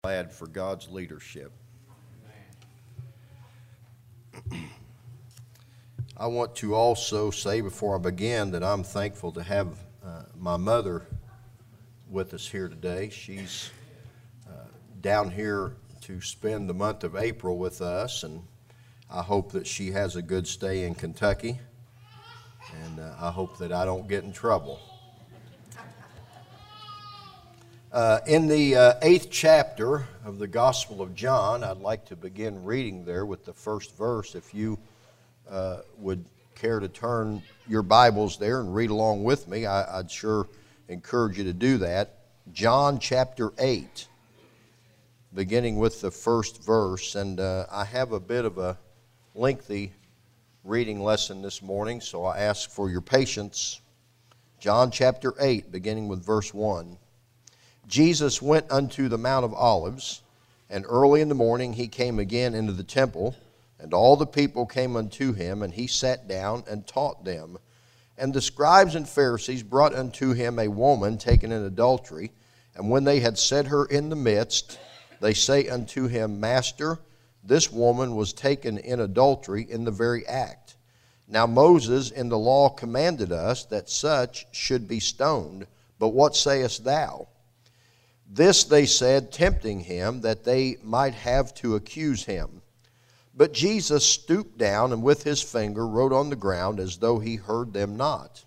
Glad for God's leadership. I want to also say before I begin that I'm thankful to have my mother with us here today. She's down here to spend the month of April with us, and I hope that she has a good stay in Kentucky, and I hope that I don't get in trouble. In the 8th chapter of the Gospel of John, I'd like to begin reading there with the first verse. If you would care to turn your Bibles there and read along with me, I'd sure encourage you to do that. John chapter 8, beginning with the first verse. And I have a bit of a lengthy reading lesson this morning, so I ask for your patience. John chapter 8, beginning with verse 1. Jesus went unto the Mount of Olives, and early in the morning he came again into the temple, and all the people came unto him, and he sat down and taught them. And the scribes and Pharisees brought unto him a woman taken in adultery, and when they had set her in the midst, they say unto him, Master, this woman was taken in adultery in the very act. Now Moses in the law commanded us that such should be stoned, but what sayest thou? This they said, tempting him, that they might have to accuse him. But Jesus stooped down and with his finger wrote on the ground as though he heard them not.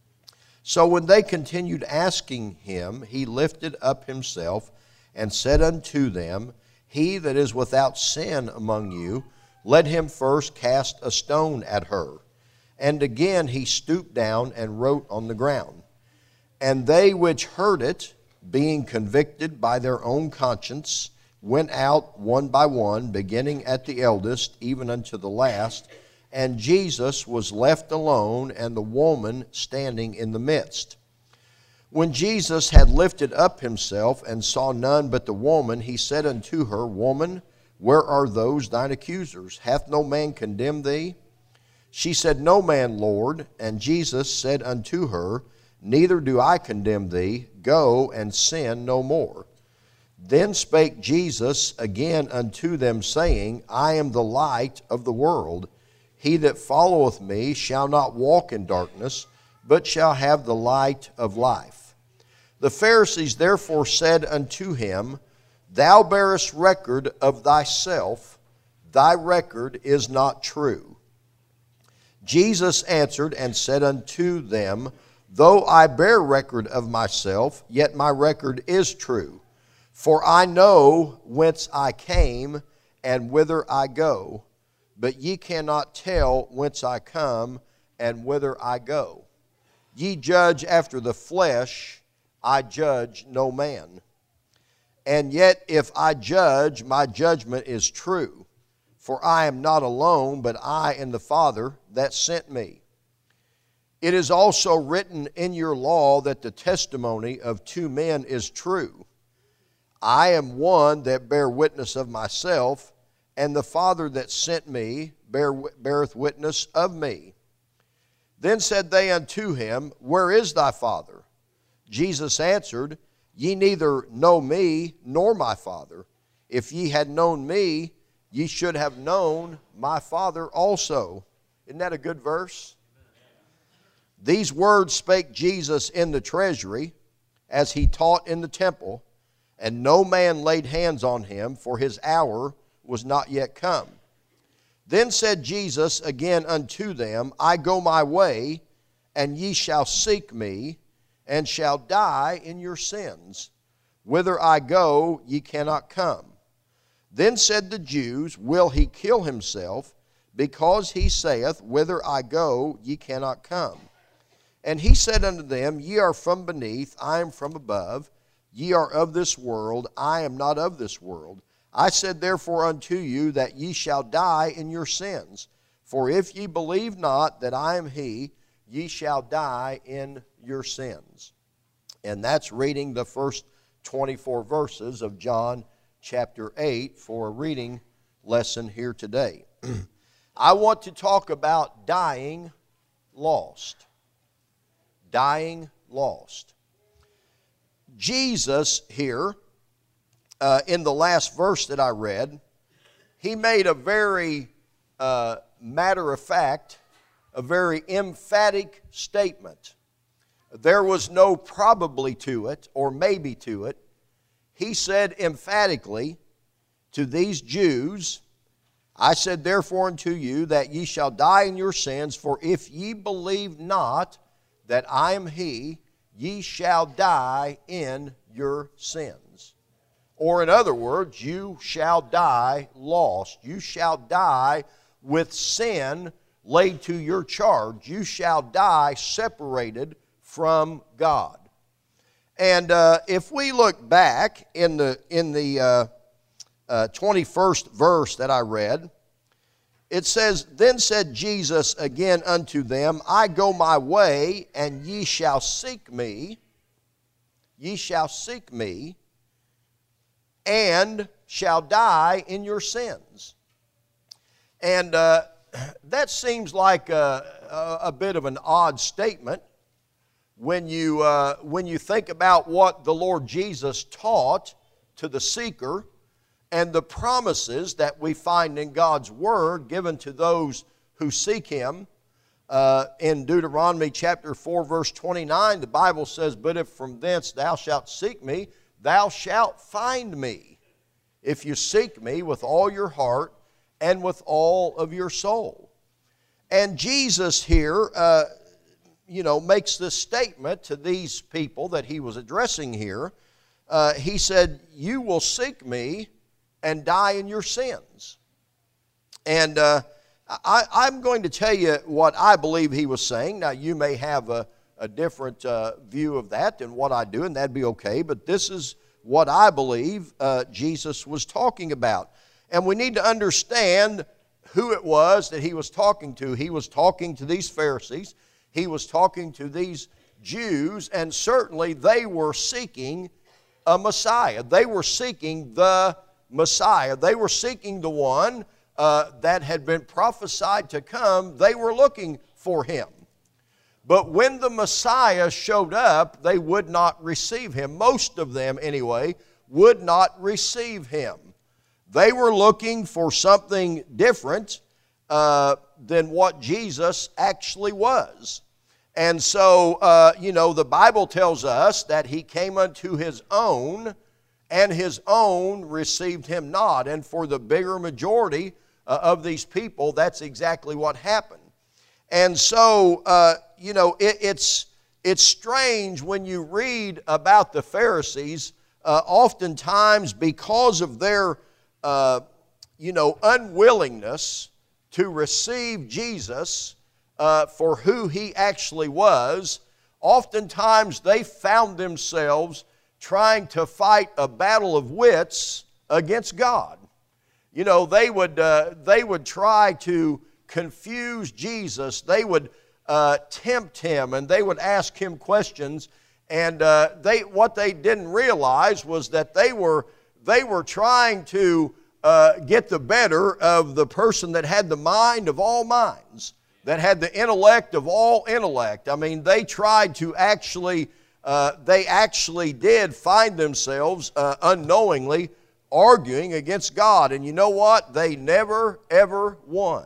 So when they continued asking him, he lifted up himself and said unto them, He that is without sin among you, let him first cast a stone at her. And again he stooped down and wrote on the ground. And they which heard it, being convicted by their own conscience, went out one by one, beginning at the eldest, even unto the last. And Jesus was left alone, and the woman standing in the midst. When Jesus had lifted up himself, and saw none but the woman, he said unto her, Woman, where are those thine accusers? Hath no man condemned thee? She said, No man, Lord. And Jesus said unto her, Neither do I condemn thee. Go and sin no more. Then spake Jesus again unto them, saying, I am the light of the world. He that followeth me shall not walk in darkness, but shall have the light of life. The Pharisees therefore said unto him, Thou bearest record of thyself, thy record is not true. Jesus answered and said unto them, Though I bear record of myself, yet my record is true. For I know whence I came and whither I go, but ye cannot tell whence I come and whither I go. Ye judge after the flesh, I judge no man. And yet if I judge, my judgment is true. For I am not alone, but I and the Father that sent me. It is also written in your law that the testimony of two men is true. I am one that bear witness of myself, and the Father that sent me beareth witness of me. Then said they unto him, Where is thy Father? Jesus answered, Ye neither know me nor my Father. If ye had known me, ye should have known my Father also. Isn't that a good verse? These words spake Jesus in the treasury, as he taught in the temple, and no man laid hands on him, for his hour was not yet come. Then said Jesus again unto them, I go my way, and ye shall seek me, and shall die in your sins. Whither I go, ye cannot come. Then said the Jews, Will he kill himself, because he saith, Whither I go, ye cannot come? And he said unto them, Ye are from beneath, I am from above. Ye are of this world, I am not of this world. I said therefore unto you that ye shall die in your sins. For if ye believe not that I am he, ye shall die in your sins. And that's reading the first 24 verses of John chapter 8 for a reading lesson here today. I want to talk about dying lost. Dying lost. Jesus here in the last verse that I read, he made a very matter of fact, a very emphatic statement. There was no probably to it or maybe to it. He said emphatically to these Jews, I said therefore unto you that ye shall die in your sins, for if ye believe not that I am he, ye shall die in your sins. Or in other words, you shall die lost. You shall die with sin laid to your charge. You shall die separated from God. And if we look back in the 21st verse that I read, it says, Then said Jesus again unto them, I go my way, and ye shall seek me. Ye shall seek me, and shall die in your sins. And that seems like a bit of an odd statement when you think about what the Lord Jesus taught to the seeker and the promises that we find in God's Word given to those who seek Him. In Deuteronomy chapter 4, verse 29, the Bible says, But if from thence thou shalt seek me, thou shalt find me, if you seek me with all your heart and with all of your soul. And Jesus here, makes this statement to these people that he was addressing here. He said, you will seek me and die in your sins. And I'm going to tell you what I believe he was saying. Now, you may have a different view of that than what I do, and that'd be okay, but this is what I believe Jesus was talking about. And we need to understand who it was that he was talking to. He was talking to these Pharisees. He was talking to these Jews, and certainly they were seeking a Messiah. They were seeking the Messiah. They were seeking the one that had been prophesied to come. They were looking for him. But when the Messiah showed up, they would not receive him. Most of them, anyway, would not receive him. They were looking for something different than what Jesus actually was. And so, the Bible tells us that he came unto his own, and his own received him not. And for the bigger majority of these people, that's exactly what happened. And so, it's strange when you read about the Pharisees, oftentimes because of their unwillingness to receive Jesus for who he actually was, oftentimes they found themselves trying to fight a battle of wits against God. They would try to confuse Jesus. They would tempt him, and they would ask him questions. And what they didn't realize was that they were trying to get the better of the person that had the mind of all minds, that had the intellect of all intellect. I mean, they tried to actually did find themselves unknowingly arguing against God. And you know what? They never, ever won.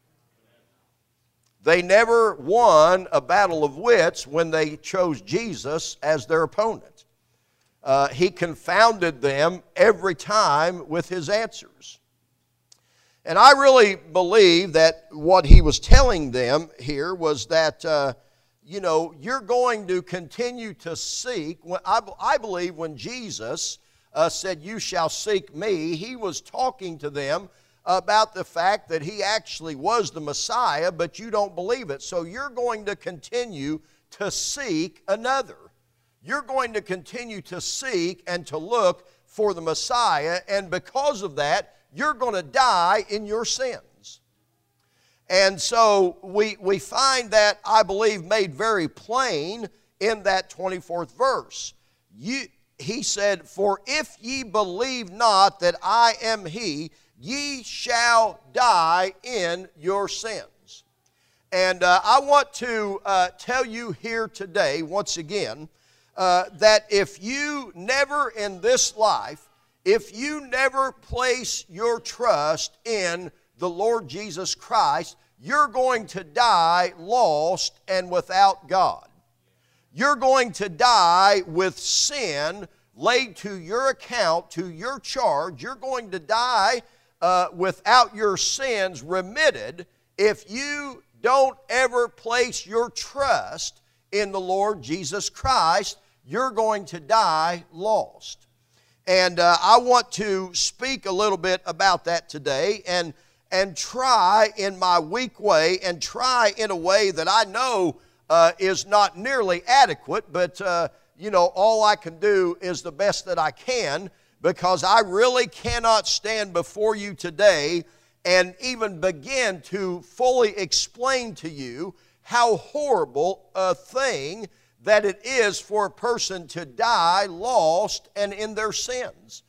They never won a battle of wits when they chose Jesus as their opponent. He confounded them every time with his answers. And I really believe that what he was telling them here was that, you're going to continue to seek. I believe when Jesus said, you shall seek me, he was talking to them about the fact that he actually was the Messiah, but you don't believe it. So you're going to continue to seek another. You're going to continue to seek and to look for the Messiah, and because of that, you're going to die in your sins. And so we find that, I believe, made very plain in that 24th verse. He said, for if ye believe not that I am he, ye shall die in your sins. And I want to tell you here today, once again, that if you never in this life, if you never place your trust in the Lord Jesus Christ, you're going to die lost and without God. You're going to die with sin laid to your account, to your charge. You're going to die without your sins remitted if you don't ever place your trust in the Lord Jesus Christ. You're going to die lost. And I want to speak a little bit about that today and try in my weak way and try in a way that I know is not nearly adequate, but all I can do is the best that I can, because I really cannot stand before you today and even begin to fully explain to you how horrible a thing that it is for a person to die lost and in their sins.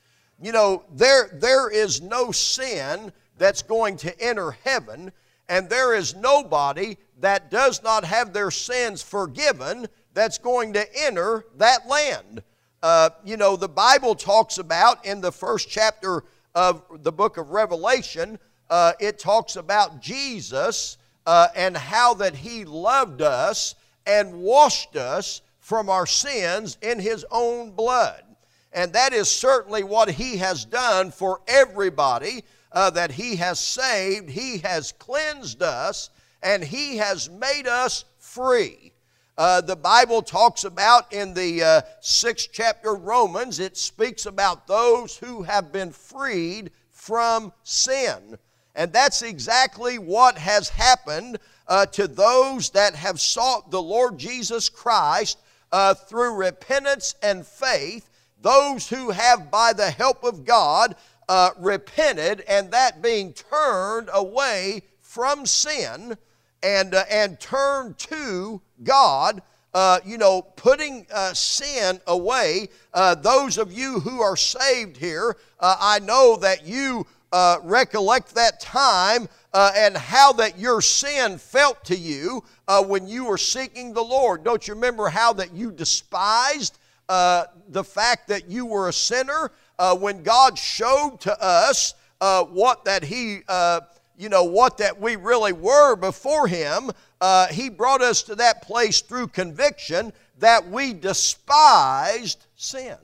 There is no sin that's going to enter heaven, and there is nobody that does not have their sins forgiven that's going to enter that land. The Bible talks about in the first chapter of the book of Revelation, it talks about Jesus and how that He loved us and washed us from our sins in His own blood. And that is certainly what He has done for everybody that He has saved. He has cleansed us, and He has made us free. The Bible talks about in the 6th chapter of Romans, it speaks about those who have been freed from sin. And that's exactly what has happened to those that have sought the Lord Jesus Christ through repentance and faith, those who have by the help of God repented, and that being turned away from sin and turned to God, putting sin away. Those of you who are saved here, I know that you recollect that time and how that your sin felt to you when you were seeking the Lord. Don't you remember how that you despised the fact that you were a sinner? When God showed to us what that we really were before Him, He brought us to that place through conviction that we despised sin.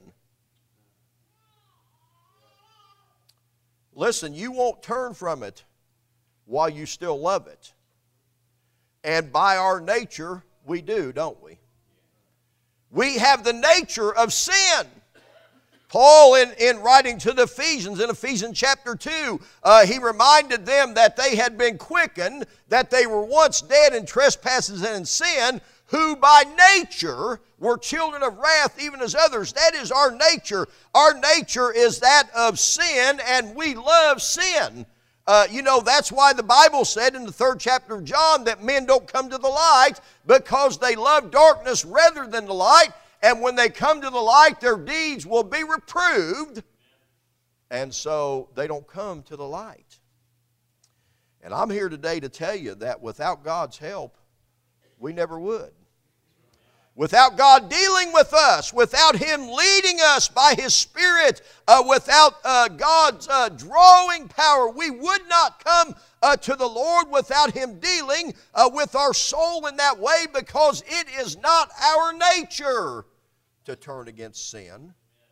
Listen, you won't turn from it while you still love it. And by our nature, we do, don't we? We have the nature of sin. Paul, in writing to the Ephesians, in Ephesians chapter 2, he reminded them that they had been quickened, that they were once dead in trespasses and in sin, who by nature were children of wrath, even as others. That is our nature. Our nature is that of sin, and we love sin. That's why the Bible said in the 3rd chapter of John that men don't come to the light because they love darkness rather than the light. And when they come to the light, their deeds will be reproved. And so they don't come to the light. And I'm here today to tell you that without God's help, we never would. Without God dealing with us, without Him leading us by His Spirit, without God's drawing power, we would not come to the Lord without Him dealing with our soul in that way, because it is not our nature to turn against sin.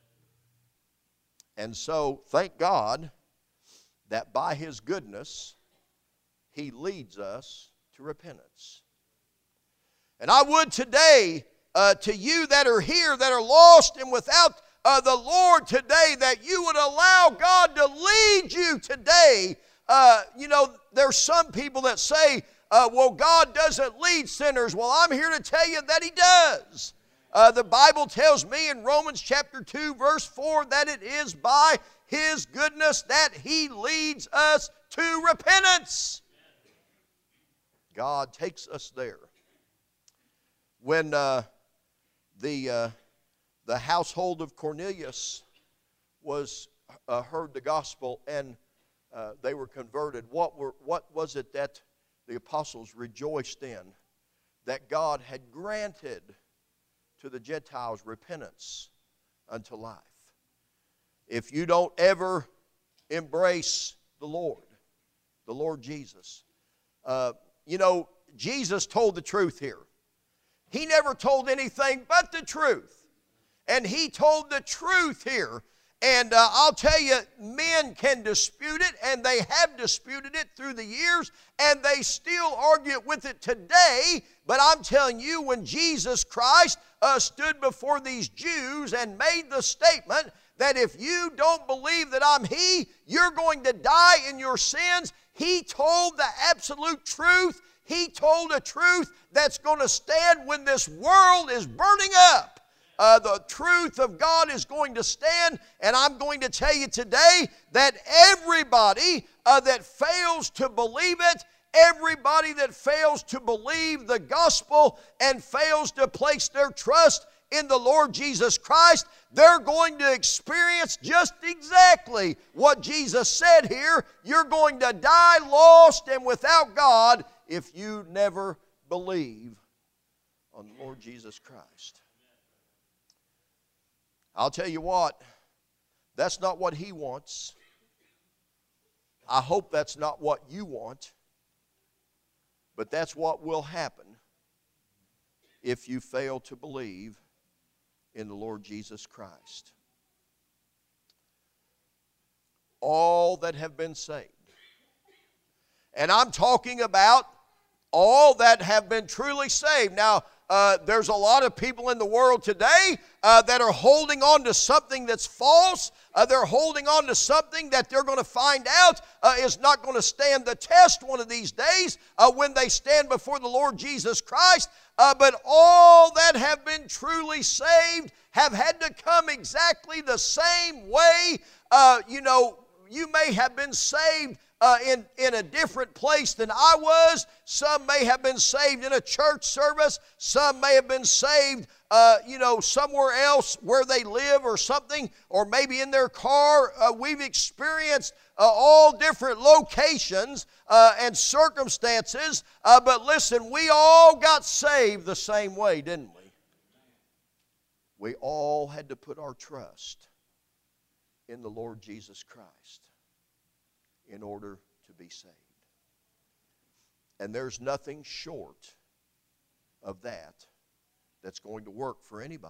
And so, thank God that by His goodness, He leads us to repentance. And I would today, to you that are here, that are lost and without the Lord today, that you would allow God to lead you today. There's some people that say, well, God doesn't lead sinners. Well, I'm here to tell you that He does. The Bible tells me in Romans chapter 2, verse 4, that it is by His goodness that He leads us to repentance. God takes us there. When the household of Cornelius heard the gospel and they were converted, what was it that the apostles rejoiced in? That God had granted to the Gentiles repentance unto life. if you don't ever embrace the Lord Jesus. Jesus told the truth here. He never told anything but the truth. And He told the truth here. And I'll tell you, men can dispute it, and they have disputed it through the years, and they still argue with it today. But I'm telling you, when Jesus Christ stood before these Jews and made the statement that if you don't believe that I'm He, you're going to die in your sins, He told the absolute truth. He told a truth that's going to stand when this world is burning up. The truth of God is going to stand, and I'm going to tell you today that everybody that fails to believe it, everybody that fails to believe the gospel and fails to place their trust in the Lord Jesus Christ, they're going to experience just exactly what Jesus said here. You're going to die lost and without God if you never believe on the Lord Jesus Christ. I'll tell you what, that's not what He wants. I hope that's not what you want, but that's what will happen if you fail to believe in the Lord Jesus Christ. All that have been saved, and I'm talking about all that have been truly saved. Now, there's a lot of people in the world today that are holding on to something that's false. They're holding on to something that they're going to find out is not going to stand the test one of these days when they stand before the Lord Jesus Christ. But all that have been truly saved have had to come exactly the same way. You may have been saved in a different place than I was. Some may have been saved in a church service. Some may have been saved, somewhere else where they live or something, or maybe in their car. We've experienced all different locations and circumstances. But listen, we all got saved the same way, didn't we? We all had to put our trust in the Lord Jesus Christ in order to be saved. And there's nothing short of that that's going to work for anybody.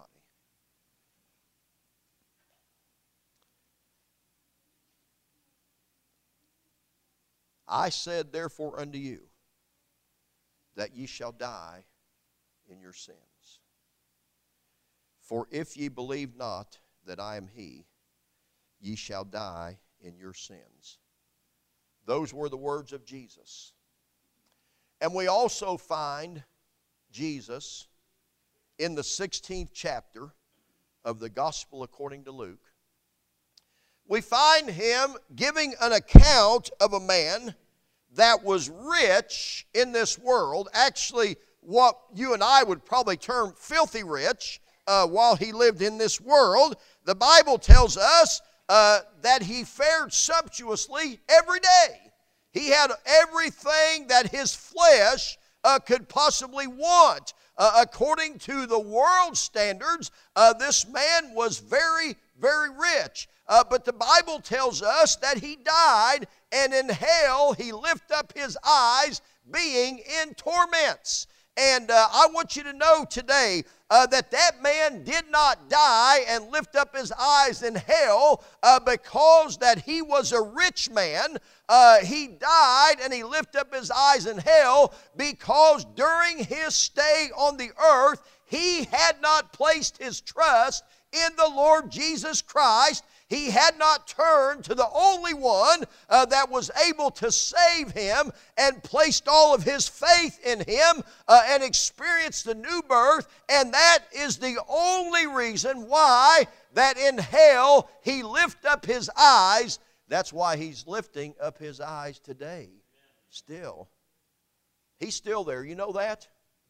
I said, therefore, unto you, that ye shall die in your sins. For if ye believe not that I am He, ye shall die in your sins. Those were the words of Jesus. And we also find Jesus in the 16th chapter of the Gospel according to Luke. We find Him giving an account of a man that was rich in this world. Actually, what you and I would probably term filthy rich while he lived in this world. The Bible tells us that he fared sumptuously every day. He had everything that his flesh could possibly want. According to the world standards, this man was very, very rich. But the Bible tells us that he died, and in hell he lifted up his eyes, being in torments. And I want you to know today that man did not die and lift up his eyes in hell because that he was a rich man. He died and he lifted up his eyes in hell because during his stay on the earth, he had not placed his trust in the Lord Jesus Christ. He had not turned to the only one that was able to save him and placed all of his faith in him and experienced the new birth. And that is the only reason why that in hell he lifted up his eyes. That's why he's lifting up his eyes today still. He's still there. You know that?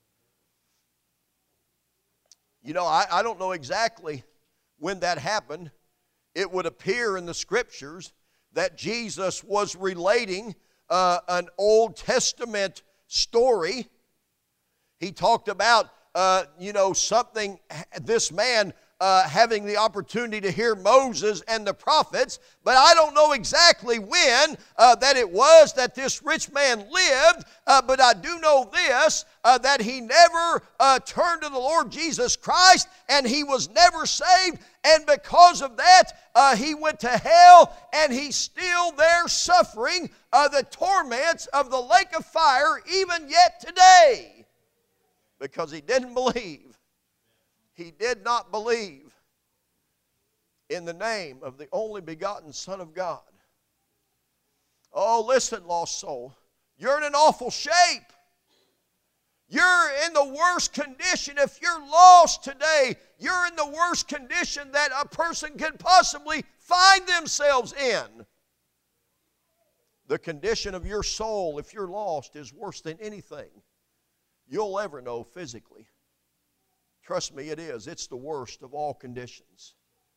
You know, I don't know exactly when that happened. It would appear in the Scriptures that Jesus was relating an Old Testament story. He talked about, something, this man having the opportunity to hear Moses and the prophets, but I don't know exactly when that it was that this rich man lived, but I do know this, that he never turned to the Lord Jesus Christ, and he was never saved, and because of that, he went to hell, and he's still there suffering the torments of the lake of fire even yet today, because he didn't believe. He did not believe in the name of the only begotten Son of God. Oh, listen, lost soul. You're in an awful shape. You're in the worst condition. If you're lost today, you're in the worst condition that a person can possibly find themselves in. The condition of your soul, if you're lost, is worse than anything you'll ever know physically. Trust me, it is. It's the worst of all conditions.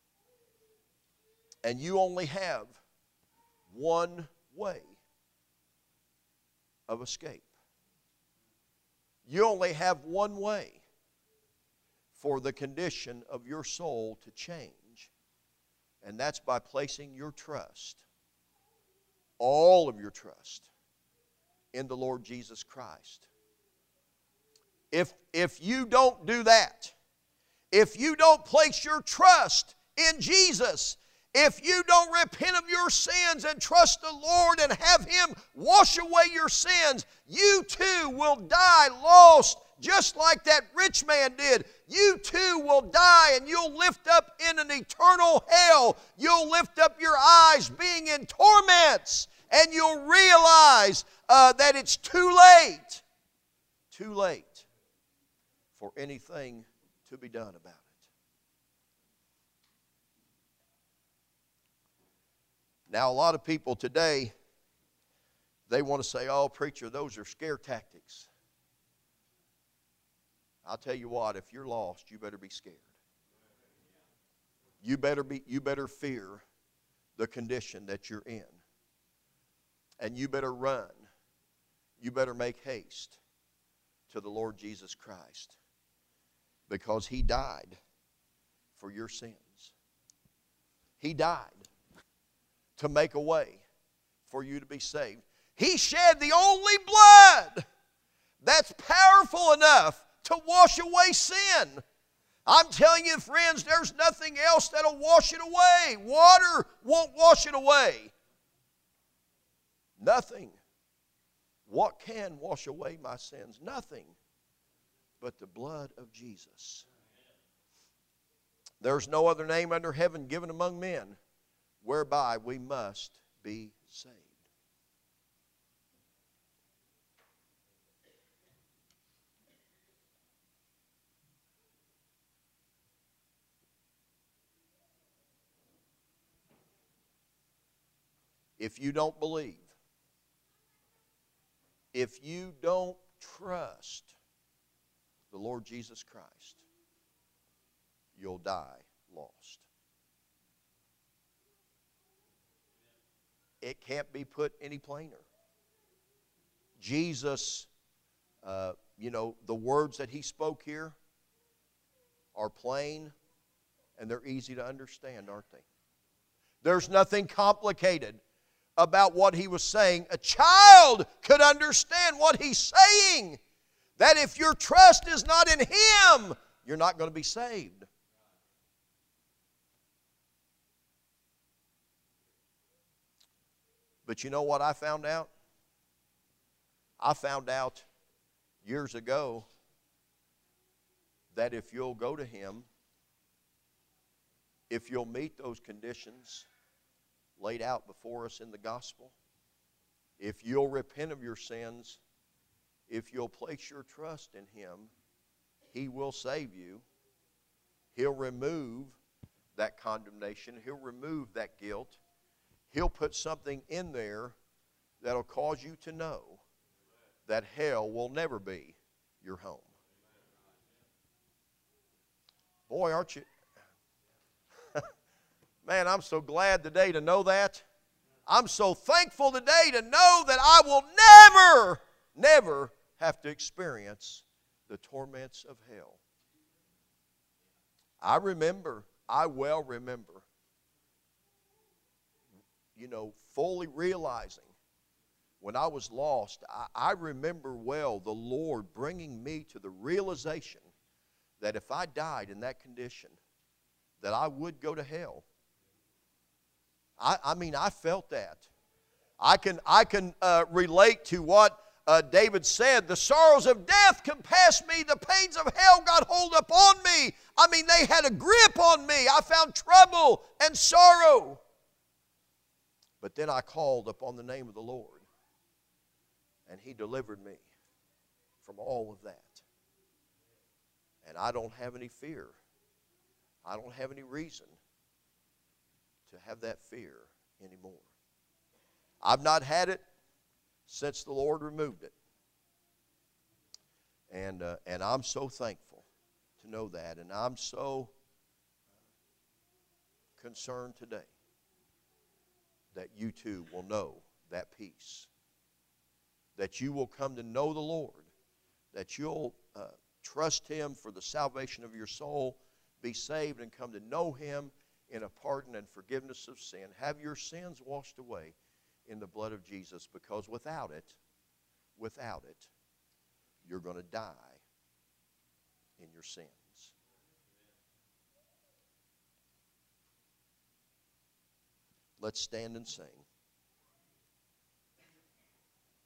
And you only have one way of escape. You only have one way for the condition of your soul to change, and that's by placing your trust, all of your trust, in the Lord Jesus Christ. If you don't do that, if you don't place your trust in Jesus, if you don't repent of your sins and trust the Lord and have Him wash away your sins, you too will die lost, just like that rich man did. You too will die, and you'll lift up in an eternal hell. You'll lift up your eyes being in torments, and you'll realize that it's too late for anything to be done about it. Now, a lot of people today, they want to say, oh, preacher, those are scare tactics. I'll tell you what, if you're lost, you better be scared. You better fear the condition that you're in. And you better run. You better make haste to the Lord Jesus Christ, because He died for your sins. He died to make a way for you to be saved. He shed the only blood that's powerful enough to wash away sin. I'm telling you, friends, there's nothing else that'll wash it away. Water won't wash it away. Nothing. What can wash away my sins? Nothing but the blood of Jesus. There's no other name under heaven given among men whereby we must be saved. If you don't believe, if you don't trust the Lord Jesus Christ, you'll die lost. It can't be put any plainer. Jesus, the words that He spoke here are plain, and they're easy to understand, aren't they? There's nothing complicated about what He was saying. A child could understand what He's saying. That if your trust is not in Him, you're not going to be saved. But you know what I found out? I found out years ago that if you'll go to Him, if you'll meet those conditions laid out before us in the gospel, if you'll repent of your sins, if you'll place your trust in Him, He will save you. He'll remove that condemnation. He'll remove that guilt. He'll put something in there that'll cause you to know that hell will never be your home. Boy, aren't you... Man, I'm so glad today to know that. I'm so thankful today to know that I will never have to experience the torments of hell. I well remember, fully realizing when I was lost, I remember well the Lord bringing me to the realization that if I died in that condition, that I would go to hell. I felt that. I can relate to what David said. The sorrows of death compassed me. The pains of hell got hold upon me. They had a grip on me. I found trouble and sorrow. But then I called upon the name of the Lord, and He delivered me from all of that. And I don't have any fear. I don't have any reason to have that fear anymore. I've not had it since the Lord removed it. And I'm so thankful to know that. And I'm so concerned today that you too will know that peace. That you will come to know the Lord. That you'll trust Him for the salvation of your soul, be saved and come to know Him in a pardon and forgiveness of sin. Have your sins washed away in the blood of Jesus, because without it, you're going to die in your sins. Let's stand and sing.